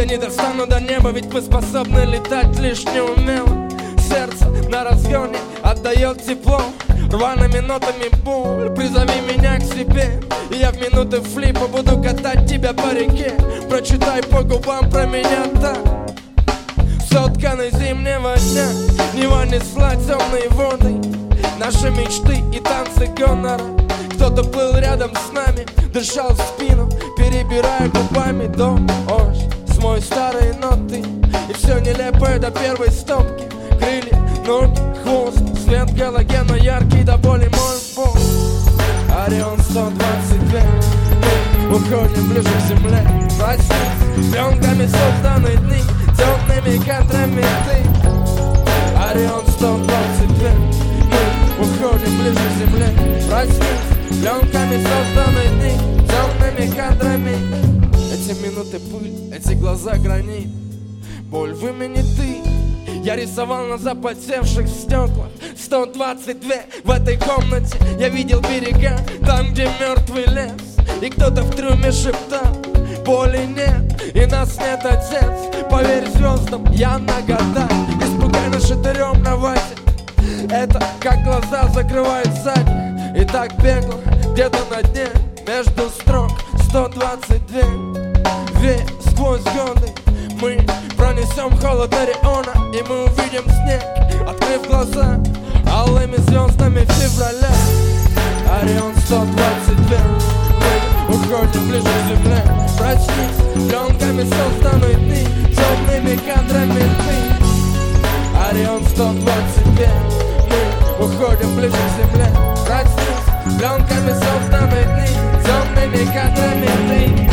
не достану до неба, ведь мы способны летать лишь неумело. Сердце на разгоне отдает тепло, рваными нотами боль. Призови меня к себе, и я в минуты флипа буду катать тебя по реке. Прочитай по губам про меня так: сотканы зимнего дня, Нева несла темные воды, наши мечты и танцы гонора. Кто-то плыл рядом с нами, дышал в спину, перебирая губами дождь. Смой старые ноты, и все нелепое до первой стопки. Крылья, ноги, хвост, свет галогена яркий до боли мой бог. Орион 122, мы уходим ближе к земле. Проснись, пленками созданы дни, темными кадрами ты. Орион 122, мы уходим ближе к земле. Проснись, пленками созданы дни, темными кадрами. Эти минуты пыль, эти глаза гранит, боль в имени ты. Я рисовал на запотевших стеклах 122 в этой комнате. Я видел берега, там, где мертвый лес, и кто-то в трюме шептал: боли нет, и нас нет, отец. Поверь звездам, я нагота. Испугай шатырем на вате. Это как глаза закрывают сзади. И так бегло, где-то на дне, между строк 122. Век сквозь годы мы пронесем холод Ориона, и мы увидим снег, открыв глаза алыми звездами февраля. Орион 122, мы уходим ближе к земле. Проснись, пленками созданы дни, темными кадрами ты. Орион 122, мы уходим ближе к земле. Проснись, пленками созданы дни, темными кадрами ты.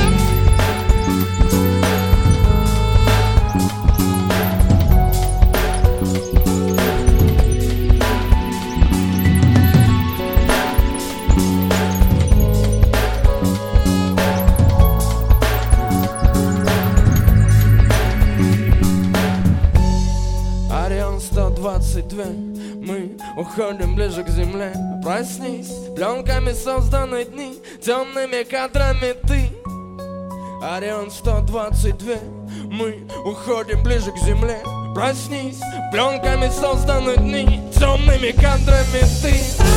Орион 122, мы уходим ближе к земле. Проснись, пленками созданы дни, темными кадрами ты. Орион 122, мы уходим ближе к земле. Проснись, пленками созданы дни, темными кадрами ты.